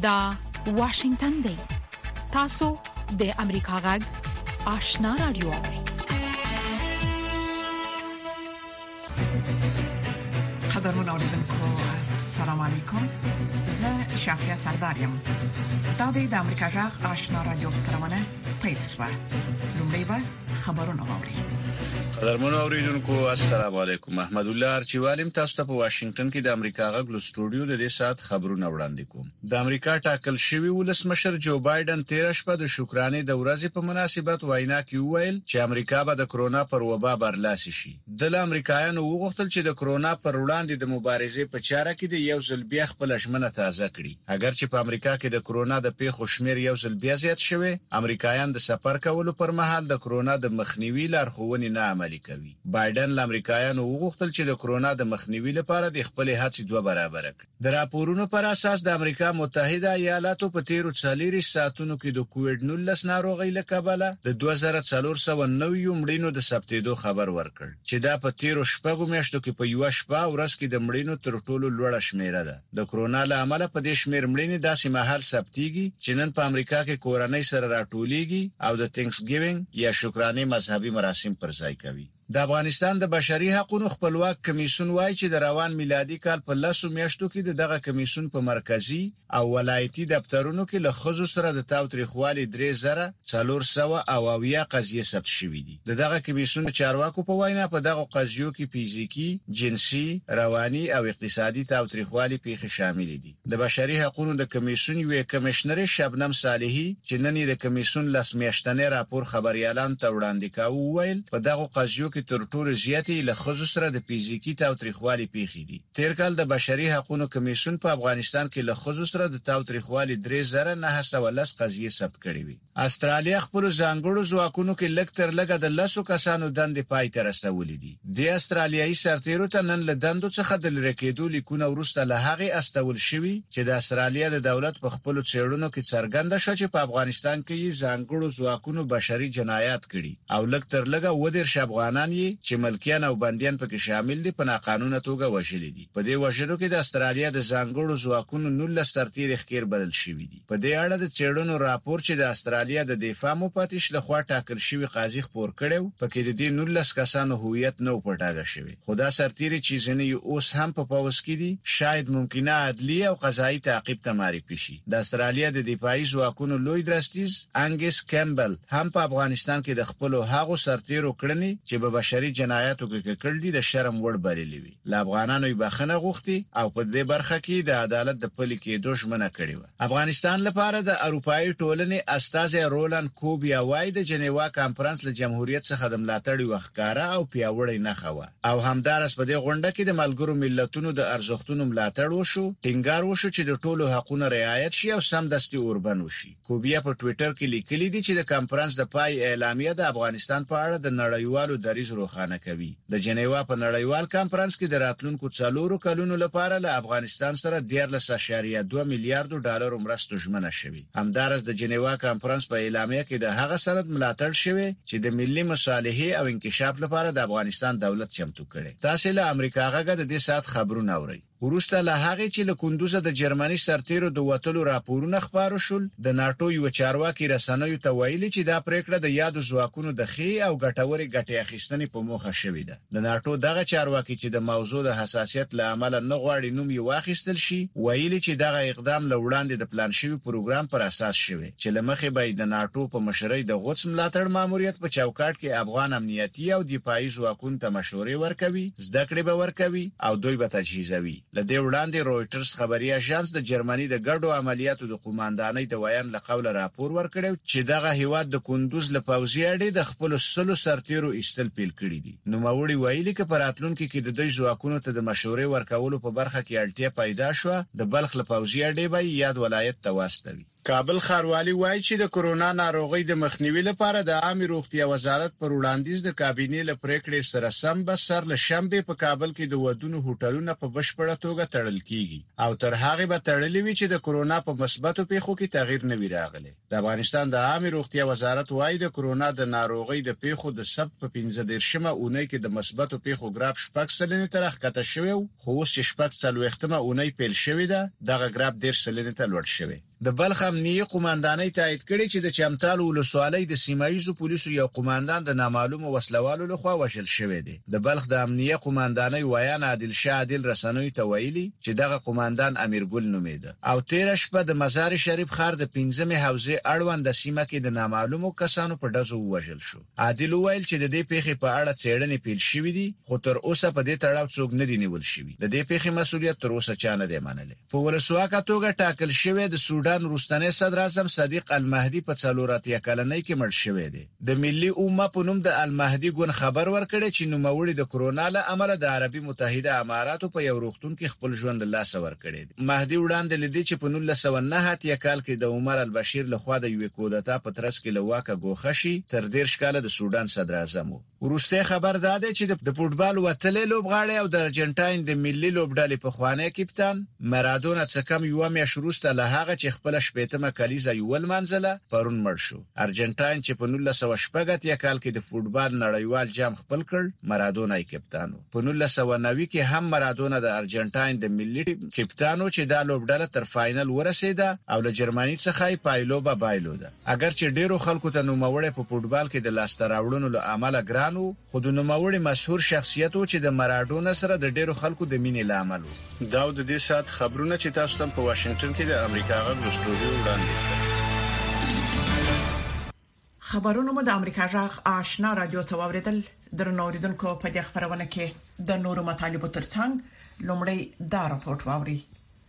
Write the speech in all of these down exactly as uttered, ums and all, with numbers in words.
دا واشنگتن دی. تاسو د امریکا غږ آشنا رادیو اورئ. قدرمن اوریدونکو السلام علیکم. زه شافیا سردارم. دا د امریکا غږ آشنا رادیو خبرونه پیښه. لومړی به خبرونه واوري. قدرمن اوریدونکو السلام علیکم. محمد الله ارچوالم تاسو ته په واشنگټن کې د امریکا غږ له سټوډیو د دې سات خبرونه وړاندې کوم. د امریکا ټاکل شوی ولسمشر جو بایدن تیر شپه د شکرانې د ورځې په مناسبت وینا کې وویل چې امریکا به د کرونا پر وبا برلاسي شي. د امریکایانو وغوښتل چې د کرونا پر وړاندې د مبارزې په چاره کې د یو ځل بیا خپل ژمنه تازه کړي. اگر چې په امریکا کې د کرونا د پیښو شمیر یو ځل بیا زیات شوی، امریکایان د سفر کولو پر مهال د کرونا د مخنیوي لارښوونې نه عملي کوي. بایدن ل امریکایانو وغوښتل چې د کرونا د مخنیوي لپاره د خپل هڅې دوه برابر کړي. د راپورونو پر اساس د امریکا متحده ایالاتو په تیرو څلورو ساعتونو کې د کووډ نولس ناروغۍ له کبله د دوه زره څلور سوه نوي مړینو د ثبتېدو خبر ورکړ، چې دا په تیرو شپږو میاشتو کې په یو شپه ورځ کې د مړینو تر ټولو لوړه شمیره ده. د کرونا له امله په دې شمیر مړینې داسې مهال ثبتېږي چې نن په امریکا کې کورنۍ سره راټولېږي او د تھینکس ګیوینګ یا شکرانې مذهبي مراسم پر ځای کوي. د افغانستان د بشري حقوقو خپلواک کمیسیون وایي چې د روان میلادي کال په لسو میاشتو کې دغه کمیسیون په مرکزی او ولایتي دفترونو کې له خزو سره د تاوتریخوالي درې زره څلور سوه او اویا قضیې ثبت شوې دي. دغه کمیسیون چارواکو په وینا په دغه قضیو کې فزیکی، جنسي، رواني او اقتصادي تاوتریخوالي پیښې شامل دي. د بشري حقوقو د کمیسیون یو کمشنر شبنم صالحي چې نن د کمیسیون لسمیاشتنې راپور خبريالان ته وړاندې کاوه ویل په دغه قضیو تر ټولو زیاتې له خزو سره د فزیکی تاوتریخوالي پیښې دي. تیر کال د بشري حقوقو کمیسیون په افغانستان کې له خزو سره د تاوتریخوالي درې زره نه سوه لس قضیې ثبت کړې وي. استرالیا خپل ځانګړو ځواکونو کې لږ تر لږه د لسو کسانو دندې پای ته رسولې دي. د استرالیایي سرتیرو ته نن له دندو څخه د لری کېدو لیکونه وروسته له هغې استول شوي چې د استرالیا د دولت په خپل څېړنو کې څرګنده شوه چې په افغانستان کې ځانګړو ځواکونو بشري جنایات کړي او لږ تر لږه اووه دېرش افغانان چې ملکیان او بندیان پکې شامل دي په ناقانونه توګه وژل دي. په دې وژلو کې د استرالیا د ځانګړو ځواکونو نولس سرتیري ښکیر بلل شوي دي. په دې اړه د څېړنو راپور چې د استرالیا د دفاع مفتش لخوا ټاکل شوی قاضي خبر کړو پکې د دې نولس کسانو هویت نو پټاګه شوی. خدا سرتیري چې ځنې اوس هم په پاوس کې دي شاید ممکنه عدلی او قضایي تعقیب ته معرفي شي. د استرالیا د دفاعي ځواکونو لوی درستیز انګس کیمبل هم په افغانستان کې د خپل هغو سرتیرو کړنې چې په بشري جنایاتو کې کړل دي د شرم وړ بللې وي. ل افغانانو یې بخښنه غوښتي او په دې برخه کې د عدالت د پلي کېدو ژمنه کړې و. افغانستان لپاره د اروپאי ټولنې استازي رولان کوبیا وایي د جنیوا کانفرنس له جمهوریت څخه د ملاتړ وښکارا او پیاوړی نه خوا او همدارس په دې غونډه کې د ملګرو ملتونو د ارزښتونو ملاتړ وشو، ټینګار وشو چې د ټولو حقوقو رعایت شي او سمدستي اوربن وشي. کوبیا په ټوئیټر کې لیکلي دي چې د کانفرنس د پای اعلامیه د افغانستان په اړه د نړیوالو دریځ روښانه کوي. د جنیوا په نړیوال کانفرنس کې د راتلونکو څلورو کلونو لپاره له افغانستان سره دیارلس اعشاریه دوه میلیارډ ډالر مرستو ژمنه شوی. همدارس د جنیوا کانفرنس په اعلامیه کې د هغه سند ملاتړ شوی چې د ملي مصالحې او انکشاف لپاره د افغانستان دولت چمتو کړي. تاسو له امریکا غږ د دې سات خبرونه اورئ. ورسته له هغه چې له کندوزه د جرمني سرتیرو د وټلو راپورونه خبرو شول، د ناتو یو چارواکي رسنیو ته ویلي چې دا پریکړه د یادو ځواکونو د خي او ګټوري ګټې اخیستنې په موخه شوې ده. د ناتو دغه چارواکي چې د موضوع د حساسیت له امله نه غواړي نوم یې واخیستل شي، ویلي چې دغه اقدام له وړاندې د پلان شوی پروګرام پر اساس شوی چې لمخې به د ناتو په مشرۍ د غوڅ ملاتړ ماموریت په چوکاټ کې افغان امنیتي او دفاعي ځواکونو ته مشورې ورکوي، زده کړې به ورکوي او دوی به تجهیزوي. لدې وړاندې رويټرز خبري اژانس د جرمني د ګډو عملیاتو د قوماندانۍ د ویان له قوله راپور ورکړی چې دغه هیواد د کندوز له پوځي اډې د خپل سلو سرتیرو ایستل پیل کړی دي. نو موري ویلي چې په راتلونکو کې د دوی ځواکونو ته د مشورې ورکولو په برخه کې اړتیا پیدا شوه، د بلخ له پوځي اډې به یاد ولایت ته واستوي. کابل ښاروالي وایي چې د کرونا ناروغۍ د مخنیوي لپاره د عامه روغتیا وزارت پر وړاندیز د کابینې له پریکړې سره سم به سر له شنبه په کابل کې د ودونو هوټلونو په بشپړه توګه تړل کیږي او تر هغه به تړلې وي چې د کرونا په مثبتو پیښو کې تغییر نه وي راغلی. د افغانستان د عامه روغتیا وزارت وایي د کرونا د ناروغۍ د پیښو د سب په پنځه دیرشمه اونۍ کې د مثبتو پیښو ګراف شپږ سلنې تر ښکته شوی، خو اوس شپږ څلوېښتمه اونۍ پیل شوې ده، دغه ګراف ډېر سلنې ته لوړ شوی. د بلخ امنیه قوماندانۍ تایید کړي چې د چمتال ولسوالۍ د سیمایي پولیسو یو قوماندان د نامعلومو وسلوالو لخوا وژل شوی دی. د بلخ د امنیه قوماندانۍ ویان عادل شاه عادل رسنوي ته ویلي چې دغه قوماندان امیرګل نومیده او تیر شپه د مزار شریف ښار د پنځمې حوزې اړوند د سیمه کې د نامعلومو کسانو په ډزو وژل شو. عادل ویل چې د دې پیښې په اړه څېړنې پیل شوې دي خو تر اوسه په دې تړاو څوک نه دی نیول شوی. د دې پیښې مسؤلیت تر اوسه چا نه دی منلی. په ولسواکه توګه ټاکل شوی د سودان وروستنی صدر اعظم صدیق المهدي په څلور اتیا کلنۍ کې مړ شوی دی. د ملي امه په نوم د المهدي ګوند خبر ورکړی چې نوموړي د کرونا له امله د عربي متحده اماراتو په یو روغتون کې خپل ژوند له لاسه ورکړی دی. مهدي وړاندې لیدي چې په نولس سوه نهه اتیا کال کې د عمر البشیر لخوا د یوې کودتا په ترڅ کې له واکه ګوښه شي تر دېرش کاله د سودان صدر اعظم و. وروستی خبر دا دی چې د فوټبال وتلې لوبغاړی او د ارجنټاین د ملي لوبډلې پخوانی کپتان مارادونا څخه کم یو میاشت وروسته له هغه چې خپل شپېتمه کلیزه یو منځله پرون مړ شو. ارجنټاین چې په نولس سوه شپږ اتیا کال کې د فوټبال نړیوال جام خپل کړ مارادونا یې کپتان و. په نولس سوه نوي کې هم مارادونا د ارجنټاین د ملي کپتان و چې دا لوبډله تر فاینل ورسېده او له جرمني څخه یې پایلوبه بایلوده. اگر چې ډیرو خلکو ته نوموړی په فوټبال کې د لاسته راوړنو له امله ګرانو خو د نوموړي مشهور شخصیت و چې د مارادونا سره د ډیرو خلکو د مینې له امله و. دا د دې سات خبرونه چې تاسو ته په واشنگټن کې د امریکا غږ استودیو وړاندې کړل. خبرونه مو د امریکا غږ آشنا رادیو ته واوریدل. درنو اوریدونکو په دې خبرونه کې د نورو مطالبو ترڅنګ لومړی دا راپورټ واوري.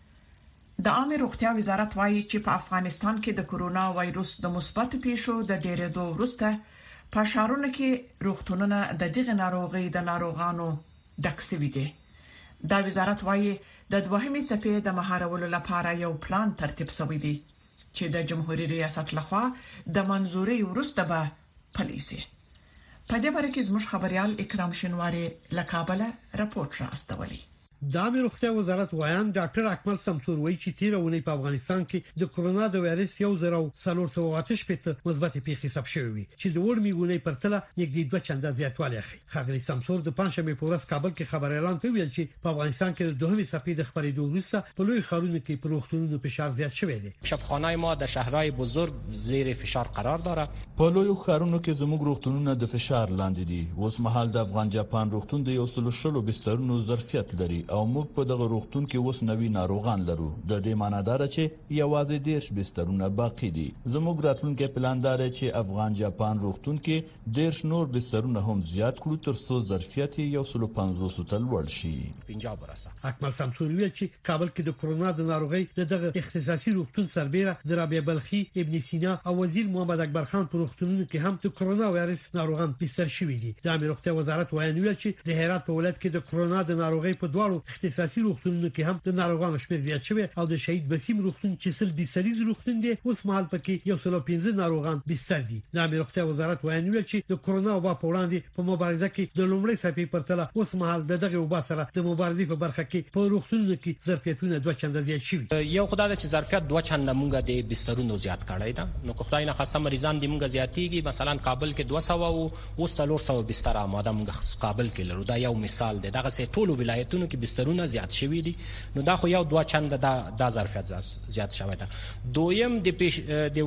د عامه روغتیا وزارت وایي چې په افغانستان کې د کرونا وایروس د مثبت پیښو د ډېرېدو وروسته په ښارونو کې روغتونونه د دغه ناروغي د ناروغانو ډک شوي دي. دا وزارت وایي د دوهمې څپې د مهارولو لپاره یو پلان ترتیب شوی دی چې د جمهوریت ریاست لخوا د منځوري وروسته به پلي شي. په دې اړه کې زموږ خبريال اکرام شینواری له کابل راپورټ راستولی. د عامه روغتیا وزارت وایان ډاکټر اکمل سمسور وایي چې تیر اونۍ په افغانستان کې د کرونا د وایرس یو زرو څلور سوه اته شپږ مثبت پیښې ثبت شوې وي چې د وړمې اونۍ پرتله نږدې دوه چنده زیاتوالی ښیي. خغلی سمسور د پنځمې په ورځ کابل کې خبريالان ته ویل چې په افغانستان کې د دوهمې څپې د خپرېدو وروسته په لوی ښارونو کې پر روغتونونو فشار زیات شوی دی. شفاخانه‌های ما در شهرهای بزرگ زیر فشار قرار داره. په لوی ښارونو کې زموږ روغتونونه د فشار لاندې دي. اوس مهال د افغان جاپان روغتون د یو سل شلو بسترونو ظرفیت لري او موږ په دغه روغتون کې اوس نوي ناروغان لرو. د دې معنی دا چې یوازې دیرش بسترونه باقی دي. زموږ راتلونکي پلان دی چې افغان جاپان روغتون کې دیرش نور بسترونه هم زیات کړو تر څو ظرفیت یو سل و پنځوس ته لوړ شي. پنځه برسه. اکمل سمسور ویل چې کابل کې د کرونا د ناروغي دغه اختصاصي روغتون سربېره د رابعه بلخي، ابن سینا او وزیر محمد اکبر خان په روغتونونو کې هم د کرونا وایرس ناروغان بستر شوي دي. د امیر روغتیا وزارت وایي ویل چې د هرات په ولایت کې د کرونا د ناروغي په دواړو اختصاصي روغتونونو کې هم د ناروغانو شمېر زیات شوی او د شهید بسیم روغتون چې سل بستریز روغتون دی اوس مهال پکې یو سل و پنځه ناروغان بستر دي. د امیر روغتیا وزارت وایي ویل چې د کرونا وبا په وړاندې په مبارزه کې د لومړۍ څپې پرتله اوس مهال دغه وبا سره د مبارزې په برخه کې په روغتونونو کې ظرفیتونه دوه چنده زیات شوي. یو خدای چې ظرفیت دوه چنده مونږ د بسترونو زیات کړی دا نو خدای نه خسته مریضان دې مونږ زیاتېږي. مثلا کابل کې دوه سوه او اوس څلور سوه بستر آماده مونږ کابل کې لرو. دا یو مثال دی. دغه سه ټولو ولایتونو کې بسترونه زیات شوي دي. نو دا خو یو دوه چنده دا د ظرفیت زیات شوی دا. دویم د پیش د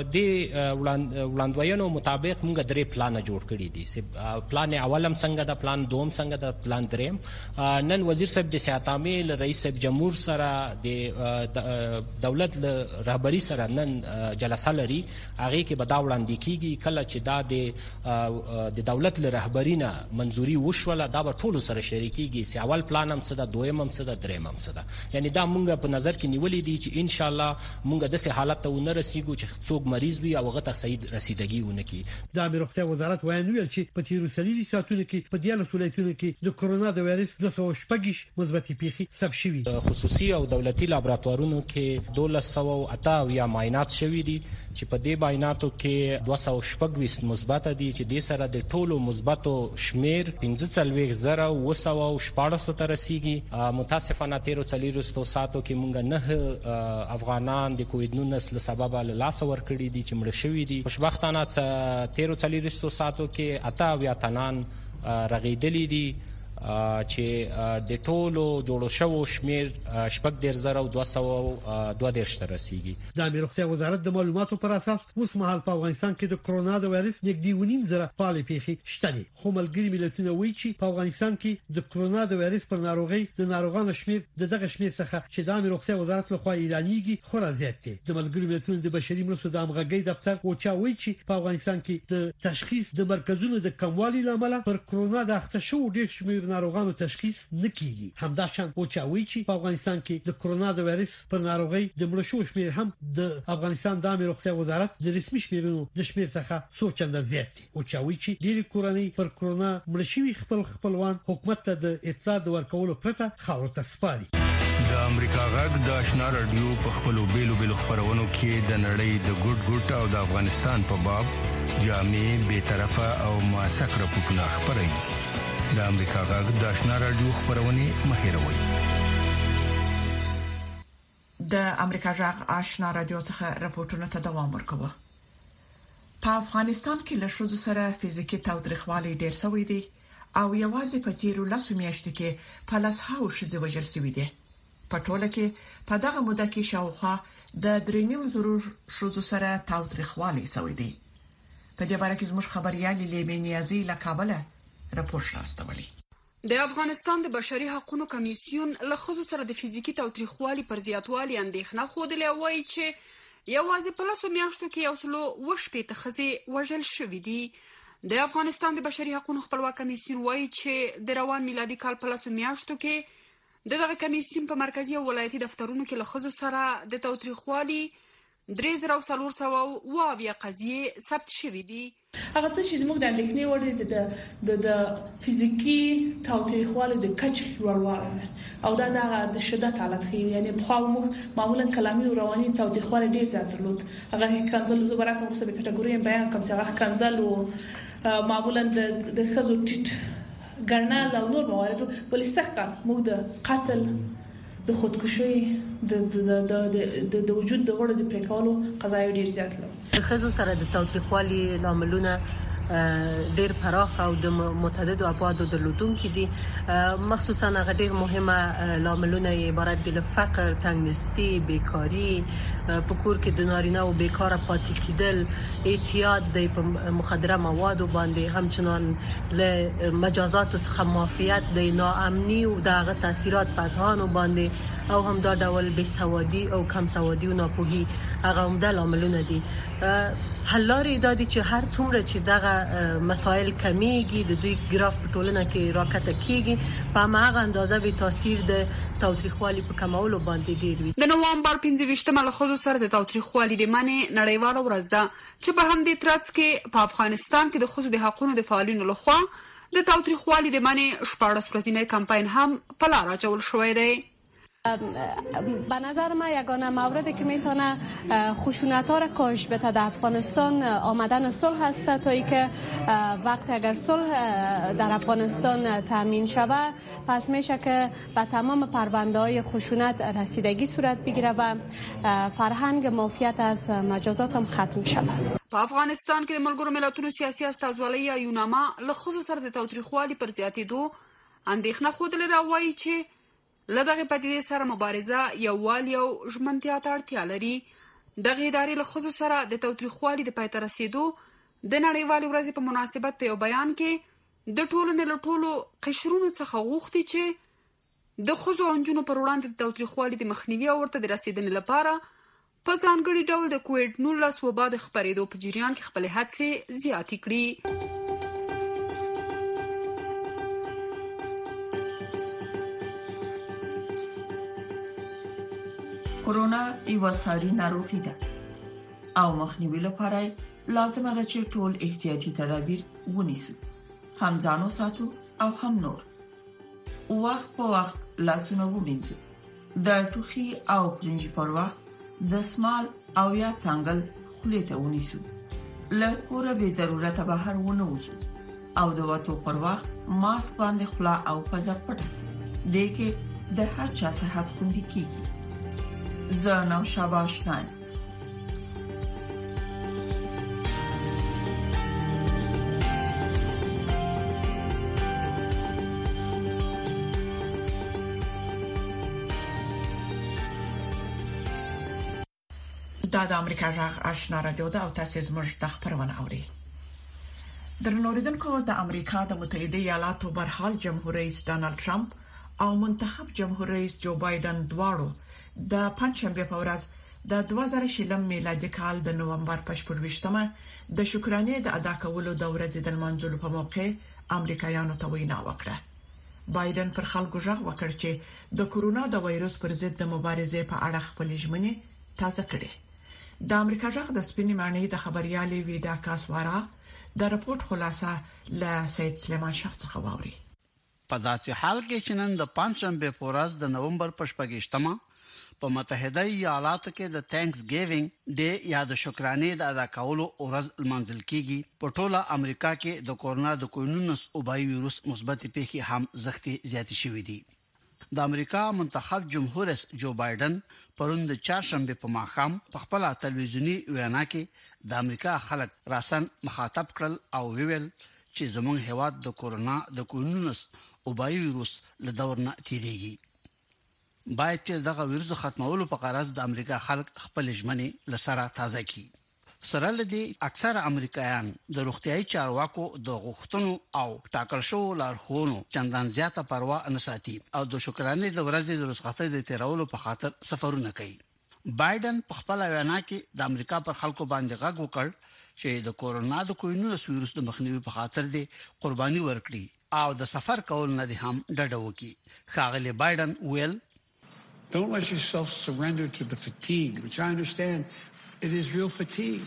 وړاندوینو مطابق موږ درې پلان جوړ کړی دي. پلان اولم څنګه دا، پلان دوم څنګه دا، پلان دریم. نن وزیر صاحب د صحت عامه رئیس صاحب جمهور سره د دولت له رهبری سره نن جلسه لري. هغه کې به دا وړاندې کیږي کله چې دا د دولت له رهبری نه منځوري وشوله دا به ټول سره شریکيږي. سی اول پلان هم څه دا، دویم هم څه دا، دریم هم څه دا. یعنی دا مونږ په نظر کې نیولې دي چې ان شاء الله مونږ د سه حالت ته ونه رسیدو چې څوک مریض وي او هغه ته صحیح رسیدګي ونه کی. د امیر روغتیا وزارت وایي چې په تیرو سلیری ساتونو کې په دیالو ولایتونو کې د کرونا د وایرس دوه سوه شپږ مثبت پیښې ثبت شوي. خصوصي او دولتي لابراتوارونو کې دولس سوه اته یا معاینات شوي دي چې په دې معایناتو کې دوه سوه شپږ مثبت دي چې د سره د ټولو مثبتو شمیر پنځه څلوېښت زره اوه سوه شپاړس ته رسیږي. متاسفانه تیرو څلوېښتو ساعتو کې مونږ نه افغانان د کووډ نولس له سببه له لاسه ورکړي دي چې مړه شوي دي. خوشبختانه تیرو څلوېښتو ساعتو کې اته اویا تنان رغېدلي دي چې د ټولو جوړو شوو شمیر شپږ ډیر زره او دوه سوه دوه دیرش ته رسیدي. د امیر روغتیا وزارت د معلوماتو پر اساس اوس مهال په افغانستان کې د کرونا د وایرس نږدې ونیم زره فعالې پیښې شته دي. خو ملګری ملتونه وایي چې په افغانستان کې د کرونا د وایرس پر ناروغي د ناروغانو شمیر د دغه شمیر څخه چې د امیر روغتیا وزارت لخوا اعلانېږي خورا زیات دي. د ملګری ملتونو د بشري مرستو د همغږي دفتر اوچا وایي چې په افغانستان کې د تشخیص د مرکزونو د کموالي لامل پر کرونا د اخته شو ډیر شمیر ناروغانو تشخیص نکېږي. همداشان اوچا وایي چې په افغانستان کې د کرونا د وایرس پر ناروغي د مړ شو شمیر هم د افغانستان د امیر روغتیا وزارت د رسمي شمیرونو د شمیر څخه څو چنده زیات دي. اوچا وایي چې ډېری کورنۍ پر کرونا مړ شوي خپل خپلوان حکومت ته د اطلاع د ورکولو پرته خاورو ته سپاري. د امریکا غږ د آشنا رادیو په خپلو بیلو بیلو خبرونو کې د نړۍ د ګډ ګډ او د افغانستان په باب جامع به طرفه او موثق راپورټونه خبري. د امریکا غږ د آشنا رادیو خبرونه مهیروي. د امریکا غږ آشنا رادیو څخه راپورټونه ته دوام ورکوي. په افغانستان کې له شذو سره فزیکی تاوتریخوالي ډیر شوی دی او یوازې په تیرو لاسو میاشتو کې په لاس هاو شذو وژل شوی دی. په ټوله کې په دغه موده کې شاوخوا د درېنیم زرو شذو سره تاوتریخوالي شوی دی. په دې اړه کې زموږ خبريال لیبي نیازي له کابل راپور راستولی. د افغانستان د بشري حقوقو کمیسیون له ښځو سره د فزیکی تاوتریخوالي پر زیاتوالي اندېښنه خوده وایي چې یوازې په لاسو میاشتو کې یو سلو وشپېته ښځې وژل شوې دي. د افغانستان د بشري حقوقو خپلواک کمیسیون وایي چې د روان میلادي کال په لاسو میاشتو کې دغه کمیسیون په مرکزی او ولایتي دفترونو کې له ښځو سره د تاوتریخوالي درې زره څلور سوه اووه اویا قضیې ثبت شوې دي. هغه څه چې موږ د اندېښنې وړ دي د د فزیکی تاوتریخوالي د کچ لوړوالی او دا د شدت حالت ښیي. یعنی په خو موږ معمولا کلامي او رواني تاوتریخوالي ډیر زیات درلود. هغه کنځل زو براسه ورسره په کټګوري بیان کوم چې هغه کنځل او معمولا د خزو ټیټ ګرنال او نور موارد بل استحقاق موږ د قتل د خودکشي د د د د وجود د غړو د پریکولو قضایا ډیر زیات لري. د خزو سره د تاوتریخوالي لاملونه ډیر پراخ او د متعدد ابعادو درلودونکي دي. مخصوصا هغه ډیر مهمه لاملونه عبارت دي له فقر، تنگنستی، بیکاری، په کور کې د نارینه او بیکاره پاتې کېدل، اعتیاد د مخدره موادو باندې، همچنان له مجازات څخه معافیت، د ناامني او دغه تاثیرات په ځانو باندې او هم دا ډول بې سوادي او کم سوادي او ناپوهي هغه عمده لاملونه دي. حل لارې دا دي چې هر څومره چې دغه مسائل کمیږي د دوی ګراف په ټولنه کې راکته کیږي په هغه اندازه به تاثیر د تاوتریخوالي په کمولو باندې ډیر وي. د نوامبر پنځه ویشتمه له ښځو سره د تاوتریخوالي د منع نړیواله ورځ ده چې په همدې ترڅ کې په افغانستان کې د ښځو د حقوقو د فعالینو لخوا د تاوتریخوالي د منع شپاړس ورځنی کمپاین هم په لار اچول شوی دی. به نظر من یگانه موردی که میتونه خشونت ها را کاهش بده در افغانستان آمدن صلح است تا اینکه وقت اگر صلح در افغانستان تامین شود پس میشه که به تمام پرونده های خشونت رسیدگی صورت بگیره و فرهنگ معافیت از مجازات هم ختم شود. په افغانستان کې د ملګرو ملتونو سیاسي استازولۍ یا یوناما له ښځو سره د تاوتریخوالي پر زیاتېدو اندېښنه ښودلې ده. وایي چې له دغه پدیدې سره مبارزه یووالي او ژمنتیا ته اړتیا لري. دغه ادارې له ښځو سره د تاوتریخوالي د پای ته رسېدو د نړیوالې ورځې په مناسبت په یو بیان کې د ټولنې له ټولو قشرونو څخه غوښتي چې د ښځو او نجونو پر وړاندې د تاوتریخوالي د مخنیوي او ورته د رسېدنې لپاره په ځانګړي ډول د کووډ نولس وبا د خپرېدو په جریان کې خپلې هڅې زیاتې کړي. کرونا یو ساري ناروغي ده او مخنیوي لپاره لازمه ده چې ټول احتیاطي تدابیر ونیسو، هم ځانو ساتو او هم نور. وخت په وخت لاسونه ومینځو، د ټوخي او پرنجي پر وخت د سمال او یا څنګل خولې ته ونیسو، له کوره به ضرورت بهر ونه وځو او د وټو پر وخت ماسک باندې خلا او پزه پټه دې کې د هر چا صحت خوندي کیږي. زناو شاباش نایم دا د امریکا جغ آشنا رادیو دا او تاسو زموږ د خبرونه اوري. درنوریدونکو، د امریکا د متحده ایالاتو برحال جمهور رئیس ډانلډ ټرمپ او منتخب جمهور رئیس جو بایدن دواړو د پنځشنبه په ورځ د دوه زره شلم میلادي کال د نومبر په شپږمه د شکرانې د ادا کولو د ورځې د منځلو په موقع امریکایانو ته وینا وکړه. بایدن پر خلکو ژغ وکړ چې د کورونا د وایرس پر ضد د مبارزې په اړه خپل ژمنې تازه کړي. د امریکا ژغ د سپینې معنی د خبريالي ویدا کاسوارا د راپورټ خلاصه له سید سلیمان شاه څخه واوري. په داسې حال کې چې نن د پنځشنبه په ورځ د نومبر په شپږمه په متحده ایالاتو کې د تھینکس ګیوینګ ډے یا د شکرانې د ادا کولو ورځ منځل کیږي، په ټوله امریکا کې د کورونا د کوینونس اوبای وایرس مثبت پیښې هم زختی زیاتې شوې دي. د امریکا منتخب جمهور رئیس جو بایدن پرون د چهارشنبه په ماښام په خپل تلویزیونی وینا کې د امریکا خلک راسن مخاطب کړل او ویل چې زموږ هیواد د کورونا د کوینونس اوبای وایرس له دور نه تیریږي. باید چې دغه ویروس ختمولو په غرض د امریکا خلک خپل ژمنې لسره تازه کړي. سره لدی اکثر امریکایان د روغتيایي چارواکو د غوښتنو او ټاکل شوو لارښوونو چندان زیاته پروا نه ساتي او د شکرانې د ورځې د رخصتۍ د تیرولو په خاطر سفرونه کوي. بایدن په خپل وینا کې د امریکا پر خلکو باندې غږ وکړ چې د کورونا د کوینونس ویروس د مخنیوي په خاطر د قرباني ورکړي او د سفر کول نه دي هم ډډه وکړي. ښاغلی بایدن ویل Don't let yourself surrender to the fatigue, which I understand it is real fatigue.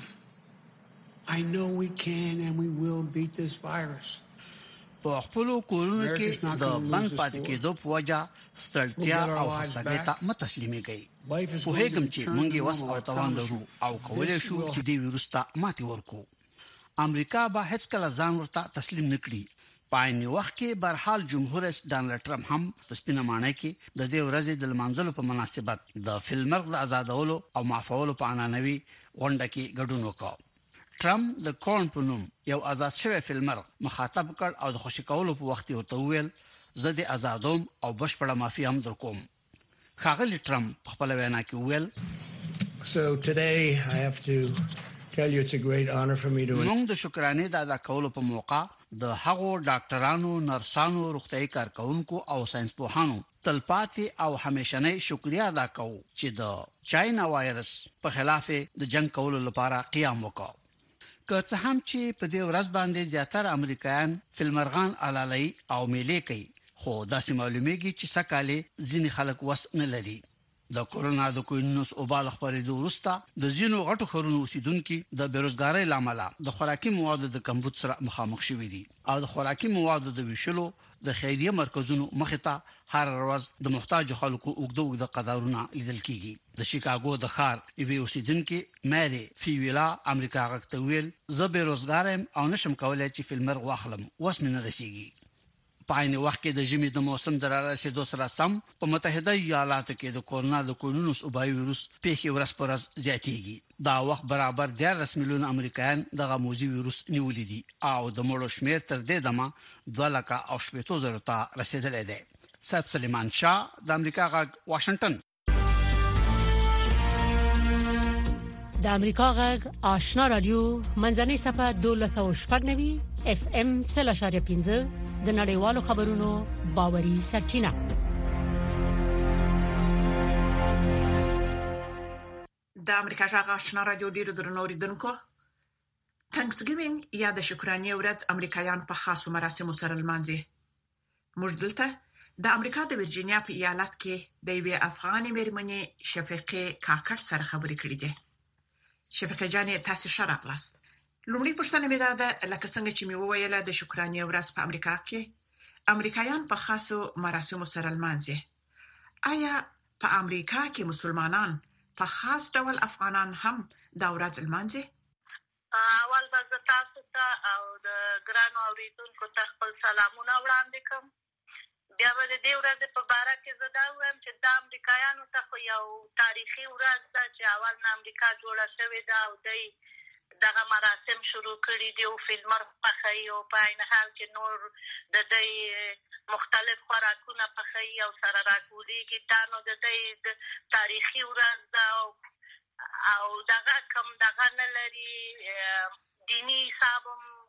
I know we can and we will beat this virus. په خپل کورونو کې د بند پاتې کېدو په وجه ستړیا او خستګۍ ته متسلیمېږي. په هیڅ چې موږ یې وس او توان لرو او کولای شو چې د ویروس ته ماتې ورکړو. امریکا به هیڅ کله ځان ورته تسلیم نکړي. پایني وخت کې برحال جمهور رئیس ډانلډ ټرمپ هم په سپینه معنی کې د دې ورځې د منځلو په مناسبت د فلمرغ د آزادولو او معافولو په عنعنوي غونډه کې ګډون وکړ. ټرمپ د کورن په نوم یو آزاد شوی فلمرغ مخاطب کړ او د خوشی کولو په وخت ورته ویل زه د آزادوم او بشپړه معافي هم درکوم. ښاغلی ټرمپ په خپل وینا کې ویل So today I have to tell you it's a great honor for me to موږ د شکرانې د ادا کولو په موقع د هغو ډاکټرانو، نرسانو، روغتيایي کارکونکو او ساينسپوهانو تلپاتې او همیشنۍ شکریا ادا کوو چې د چاینا وایرس په خلاف د جنگ کولو لپاره قیام وکړ. که څه هم چې په دې ورځ باندې زیاتره امریکایان فلمرغان علالۍ او میلې کوي، خو داسې معلومیږي چې سکهاله ځینې خلک وس نه لري. د کورونا د کوینونس اوبال خبرې د ورسته د زینو غټو خورونو اوسیدونکو د بیروزګارۍ لامل د خوراکي موادو د کمبود سره مخامخ شوي دي او د خوراکي موادو د ویشلو د خیریه مرکزونو مخې ته هر ورځ د محتاج خلکو اوږده د قطارونه لیدل کیږي. د شیکاګو د ښار یوې اوسیدونکو ماري فیویلا امریکا غږ ویل زه بیروزګارم او نشم کولای چې فلمر واخلم، وس مې نه رسیږي. په عین وخت کې د ژمي د موسم د رارسېدو سره سم په متحده ایالاتو کې د کورونا د کوینونس اوبای وایرس پیښې ورځ پر ورځ زیاتېږي. دا وخت برابر دیارلس میلیون امریکایان دغه موذي وایرس نیولې دي او د مړو شمیر تر دې دمه دوه لکه او شپږ زره ته رسیدلی دی. سید سلیمان شاه د امریکا غږ واشنگټن. د امریکا غږ آشنا رادیو منځنۍ صفحه دولس او شپږ نوي اف ام سل اشاریه پنځه د نړیوالو خبرونو باوري سرچینه. د امریکا جغ آشنا رادیو ډیرو درنوریدونکو، تھینکس ګیوینګ یا د شکرانې ورځ امریکایان په خاصو مراسمو سره لمانځي. موږ دلته د امریکا د ورجینیا په ایالت کې د یوې افغاني مېرمنې شفیقه کاکړ سره خبرې کړې دي. شفیقه جانې تاسو ښه راغلاست. لومړی پوښتنه مې دا ده، لکه څنګه چې مې وویله د شکرانې ورځ په امریکا کې امریکایان په خاصو مراسمو سره لمانځي. آیا په امریکا کې مسلمانان په خاص ډول افغانان هم دا ورځ لمانځي؟ اول به تاسو ته او د ګرانو اوریدونکو ته خپل سلامونه وړاندې کوم. بیا به د دې ورځې په باره کې زه دا وایم چې د امریکایانو ته خو یو تاریخي ورځ ده چې اول نه امریکا جوړه شوې ده او دوی دغه مراسم شروع کړي دي او فلمر پخوي او په عین حال کې نور د دوی مختلف خوراکونه پخوي او سره راټولېږي. دا نو د دوی تاریخي ورځ ده او او دغه کم دغه نه لري دینی حساب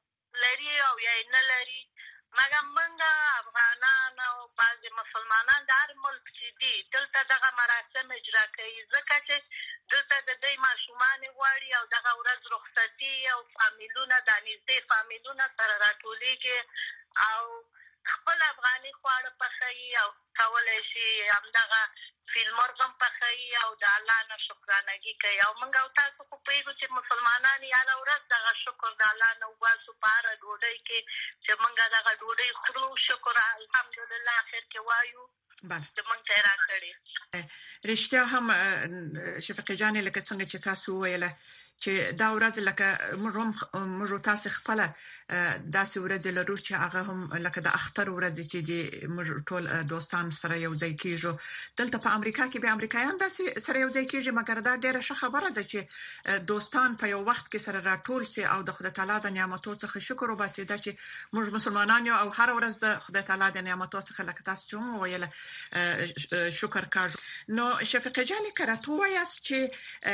لري او یا نه لري مګر موږ افغانان او بعض مسلمانان د هر ملک چې دي دلته دغه مراسم اجرا کوي ځکه چې دلته د دې ماشومان غواړي او دغه ورځ رخصتي او فامیلونه د نږدې فامیلونه سره راټولېږي او خپل افغاني خواړه پخوي او کولای شي همدغه فیلمرغ هم پخوي او د الله نه شکرانګي کوي او موږ او تاسو خو پوهېږو چې مسلمانان یې هره ورځ دغه شکر د الله نه وباسو په هره ډوډۍ کې چې موږ دغه ډوډۍ خورو شکر الحمدلله آخر کې وایو چې موږ ته یې راکړې. رښتیا هم شفیقه جانې لکه څنګه چې تاسو وویله چې دا ورځ لکه موږ تاسو خپل داسې ورځ لرو چې هغه هم لکه د اختر ورځ چې دی موږ ټول دوستان سره یو ځای کیږو. دلته په امریکا کې به امریکایان داسې سره یو ځای کیږي مګر دا ډیره ښه خبره ده چې دوستان په یو وخت کې سره راټول سي او د خدای تعالی د نعمتو څخه شکر وباسي دا چې موږ مسلمانان یو او هر ورځ د خدای تعالی د نعمتو څخه لکه تاسو چې مو ویل شکر کاږو. نو شفیقه جانې کراتو وایاست چې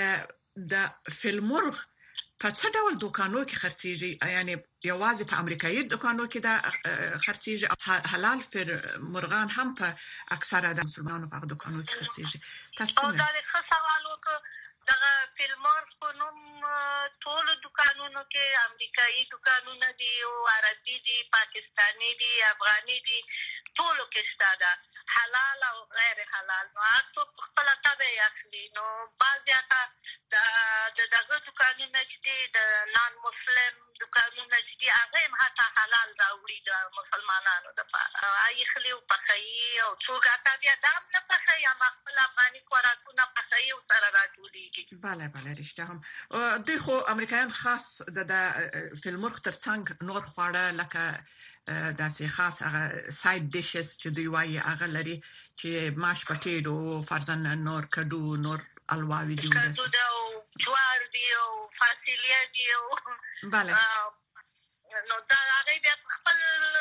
د فیلمرغ په څه ډول دکانو کې خرڅيږي یعنی یوازې په امریکایي دکانو کې دا خرڅيږي حلال فیلمرغان هم په اکثره د مسلمانانو په دکانو کې خرڅيږي. تاسو دا ښه سوال وکړ. دغه فیلمرغ په نوم ټول دکانونو کې امریکایي دکانونه دي او عربي دي پاکستاني دي افغاني دي ټولو کې شته ده حلال او غیر حلال. نو تاسو خپل تابع اخلي نو بعضیاته د دغه دکانونه چې دي د نان مسلم دکانونه چې دي هغه هم حتی حلال راوړي د مسلمانانو لپاره اي خلی او پخې او څوک اته بیا دام نه پخې یا خپل افغاني خوراکونه پخې او سره راټولېږي. بله بله رښتیا هم دوی خو امریکایان خاص د فیلمرغ ترڅنګ نور خواړه لکه داسې خاص هغه ساید ډیشز چې دوی وايي هغه لري چې ماش پټیټو فرزن نور کډو نور الواوی دی کډو او جوار دی او فاصلیه دی او بله نو دا هغه بیا خپل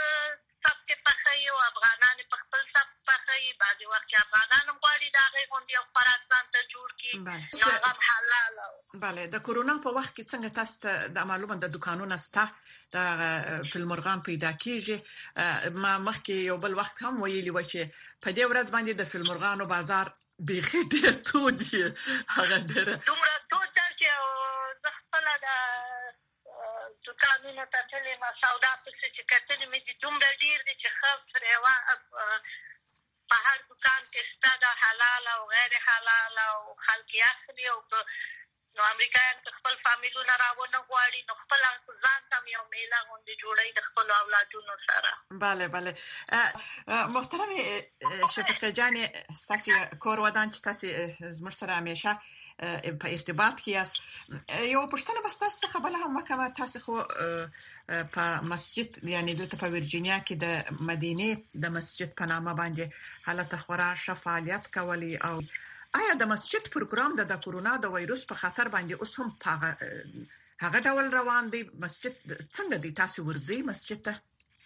سب کې پخې او افغانان په خپل سب پخې بعضي وخت افغانان هم غواړي دا هغه غونډي او فراتان ته جوړ کړي نو هغه حلال. بله د کورونا په وخت کې څنګه تاسو ته د معلومه د دکانونو ستا د فیلمرغان پیدا کیږي؟ ما مخکې یو بل وخت هم ویلي و چې په دې ورځ باندې د فیلمرغانو بازار بیخي ډېر تود دی هغه ډېر دومره تود چې زه خپله د دکانونو ته تللې ما سودا پسې چې کتلې مې دي دومره ډېر دی چې ښه فرېوا په هر دکان کې شته د حلال او غیر حلال او خلک یې اخلي او نو امریکایان خپل فامیلونه راوونه غواړي نو خپل ځان ته یو میله غونډې جوړوي د خپل اولادونو سره. بله بله محترم شفیقه جانې ستاسو کور ودان چې تاسو زموږ سره همیشه په ارتباط کې یاست یو پښتنه بس تاسو څخه بل هم وکړه تاسو خو په مسجد یعنی دلته په ورجینیا کې د مدینه د مسجد په نامه باندې حالت خورا شفاعت کولی او آیا د مسجد پروګرام د کورونا د وایروس په خاطر باندې اوس هم هغه ډول روان دی؟ مسجد څنګه دی؟ تاسو ورځي مسجد ته؟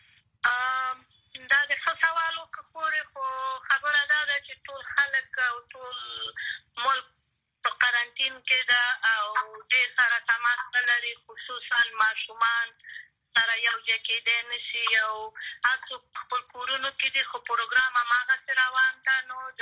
دا د ښه سوال وکړو خو خبره ده چې ټول خلک او ټول ملک په قرنټین کې ده او ډېر سره تماس لري خصوصا ماشومان سره یو ځای کېدای نشي او هڅه خپل کورونو کې دي خو پروګرام هغه روان ده نو د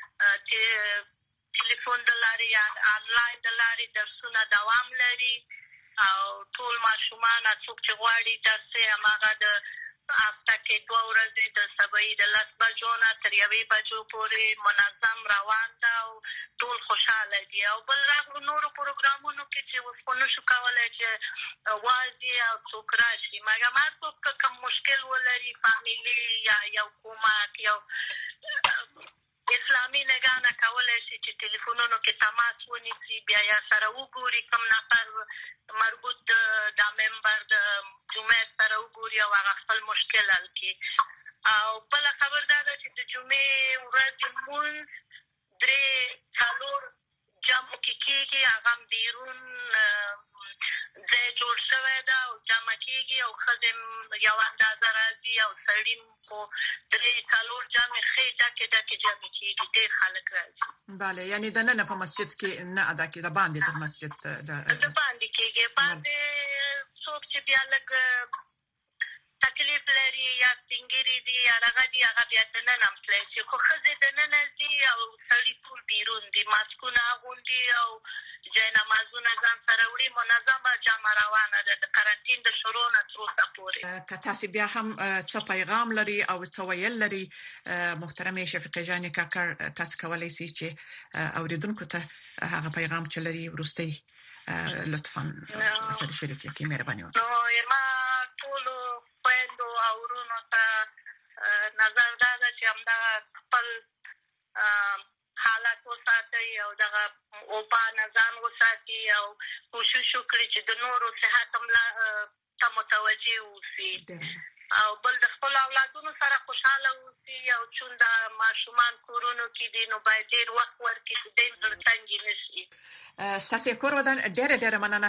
ټلیفون د لارې یا آنلاین د لارې درسونه دوام لري او ټول ماشومان څوک چې غواړي درس یې هماغه د هفته کې دوه ورځې د سبا د لس بجو نه تر یوې بجو پورې منظم روان ده او ټول خوشحاله دي او بل راغلو نورو پروګرامونو کې چې اوس خو نشو کولی چې وازي او څوک راشي مګر هر څوک که کوم مشکل ولري فامیلي یا یو کومک یو اسلامي نگاه کولی شي چې ټلیفونونو کې تماس ونیسي بیا یا سره وګوري کوم نفر مربوط د ممبر د جمعیت سره وګوري او هغه خپل مشکل حل کړي او بله خبر دا ده چې د جمعې ورځې لمونځ درې څلور جمع کې کېږي هغه هم بیرون ځای جوړ شوی ده او جمع زیاتېږي او خزم یو اندازه راځي او سړی په درې څلور جامې خې ډکې ډکې جامې کېږي ډېر خلک راځي. بله یعنی د نن په مسجد کې نه ادا کېږي د باندې تر مسجد د باندې کېږي باندې څوک چې بیا لږ تکلیف لري یا سنگری دي یا هغه دي هغه بیا د نن هم تللی شي خو ښځې د نن ځي او سړي ټول بیرون دي ماسکونه اغوندي او جای نمازونه ځان سره وړي منظمه جامه روانه ده د قرنطین د شروع نه تر اوسه پورې. که تاسو بیا هم څه پیغام لري او څه ویل لري محترمه شفیقه جان کاکړ تاسو کولای شئ چې اوریدونکو ته هغه پیغام چې لري ورسته لطفا سره شریک کړئ مهرباني وکړئ. نو ما ټول خويندو او ورونو ته نظر دا ده چې همدا خپل حالات وساتي او دغه اوبه نظام وساتي او کوشش وکړي چې د نورو صحت هم ته متوجه اوسي او بل د خپل اولادونو سره خوشاله اوسي او چون د ماشومان کورونو کې دي نو باید ډېر وخت ورکړي چې دوی ترڅنګ نشي. ستاسو کور ودان ډېر ډېر مننه.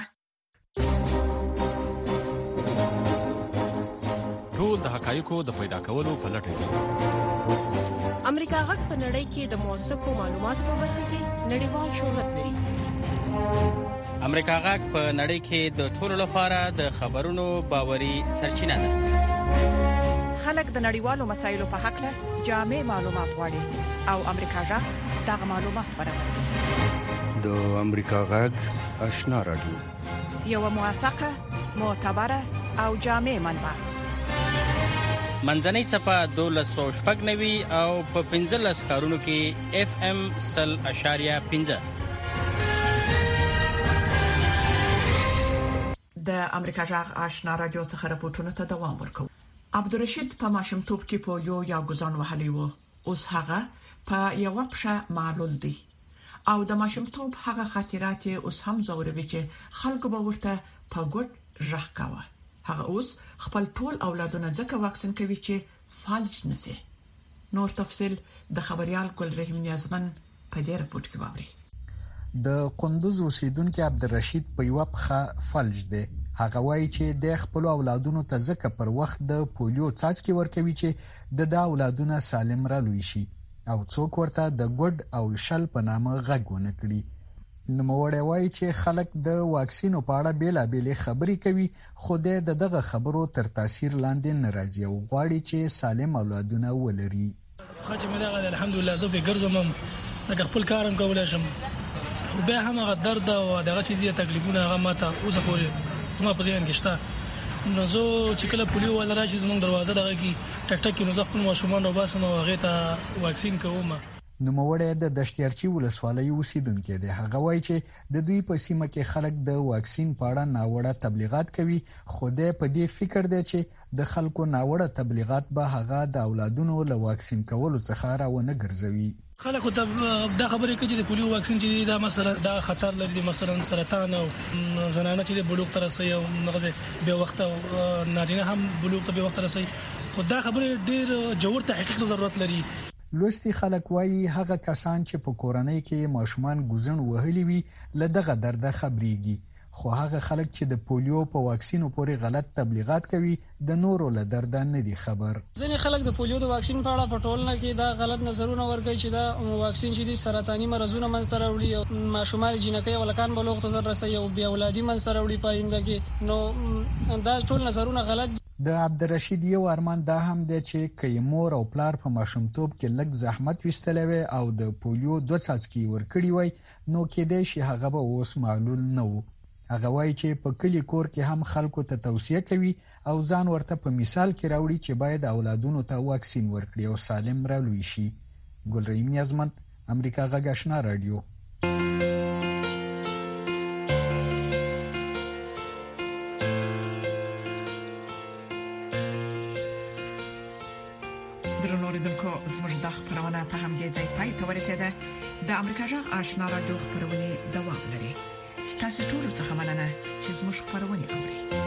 ټول د حقایقو د پیدا کولو په لټه کې امریکا غږ په نړۍ کې د موثقو معلوماتو په برخه کې نړیوال شهرت لري. امریکا غږ په نړۍ کې د ټولو لپاره د خبرونو باوري سرچینه ده. خلک د نړیوالو مسایلو په حق له جامع معلومات غواړي او امریکا غږ دغه معلومات برابروي. د امریکا غږ آشنا رادیو یو موثقه معتبره او جامع منبع منځنۍ چپه دولس سوه شپږ نوي او په پنځلس ښارونو کې اف ام سل اشاریه پنځه. د امریکا غږ آشنا رادیو څخه راپورټونه ته دوام ورکوي. عبدالرشید په ماشومتوب کې پولیو یا ګوزان وهلی و. اوس هغه په یو پښه معلول دی او د ماشومتوب هغه خاطرات اوس هم زوروي چې خلکو به ورته په ګډ ژغ کاوه. هغه اوس خپل ټول اولادونه ځکه واکسین کوي چې فالج نشي. نور تفصيل د خبريال ګل رحیم نیازمن په دې رپورت کې وایي. د قندوز اوسیدونکو عبدالرشید په یو پخه فلج دی. هغه وایي چې د خپل اولادونو ته ځکه پر وخت د پولیو څاڅکي ورکوي چې د دا اولادونه سالم را لوي شي او څوک ورته د ګډ او شل په نامه غږ ونکړي. نوموړی وایي چې خلک د واکسینو په اړه بیلابېلې خبرې کوي خو د دغه خبرو تر تاثیر لاندې نه راځي او غواړي چې سالم اولادونه ولري. خاطر مې دا الحمدلله زه به ګرځم دا خپل کارم کولای شم خو به هم هغه درد او دغه چې دي تکلیفونه هغه ماته اوسه پورې زما په ځین کې شته. نو زه چې کله پولیو ولا راشي زموږ دروازه دغه کې ټک ټک کې نو زه خپل ماشومان او باسم او هغه ته واکسین کوم. نوموړی د دشتیارچی ولسوالۍ اوسیدونکی دی. هغه وایي چې د دوی په سیمه کې خلک د واکسین په اړه ناوړه تبلیغات کوي خو د په دې فکر دی چې د خلکو ناوړه تبلیغات به هغه د اولادونو له واکسین کولو څخه راونه ګرځوي. خلکو ته دا خبرې کوي چې د پولیو واکسین چې دا مثلا دا خطر لري مثلا سرطان او زنانه چې د بلوغ تر رسي او مغزه به وخت نارینه هم بلوغ ته به وخت رسي خو دا خبره ډېر جوړ تحقیق ضرورت لري. لوستي خلک وایي هغه کسان چې په کورنۍ کې ماشومان ګوزن وهلي وي له دغه درد خبريږي خو هغه خلک چې د پولیو په واکسینو پورې غلط تبلیغات کوي د نورو له درد نه دي خبر. ځینې خلک د پولیو د واکسین په اړه په ټولنه کې دا غلط نظرونه ورکوي چې دا واکسین چې دي سرطاني مرزونه منځته راوړي او ماشومان جنکۍ ولکان بلوغ ته رسي او بیا اولادي منځته راوړي پاینده کې نو دا ټول نظرونه غلط. د عبدالرشید یو ارمان دا هم دی چې کای مور او پلار په ماشومتوب کې لږ زحمت وستلې وي او د پولیو دوه څاڅکي ورکړي وي نو کېدای شي هغه به اوس معلول نه وو. هغه وایي چې په کلی کور کې هم خلکو ته توصیه کوي او ځان ورته په مثال کې راوړي چې باید اولادونو ته واکسین ورکړي او سالم را لوي شي. ګل رحیم نیازمن امریکا غږ آشنا رادیو. په همدې ځای پای ته ورسېده. د امریکا غږ آشنا رادیو خبرونه دوام لري. ستاسو ټول څه مننه چې زموږ خبرونه اوري.